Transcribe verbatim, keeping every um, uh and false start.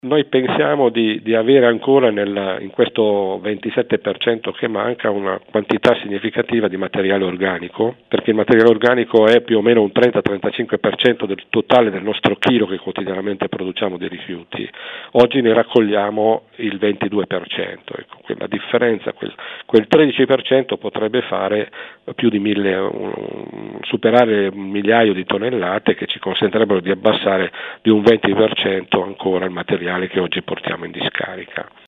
Noi pensiamo di, di avere ancora nel, in questo ventisette per cento che manca una quantità significativa di materiale organico, perché il materiale organico è più o meno un trenta trentacinque per cento del totale del nostro chilo che quotidianamente produciamo di rifiuti. Oggi ne raccogliamo il ventidue per cento, ecco, quella differenza, quel, quel tredici per cento potrebbe fare più di mille, um, superare un migliaio di tonnellate che ci consentirebbero di abbassare di un venti per cento ancora il materiale che oggi portiamo in discarica.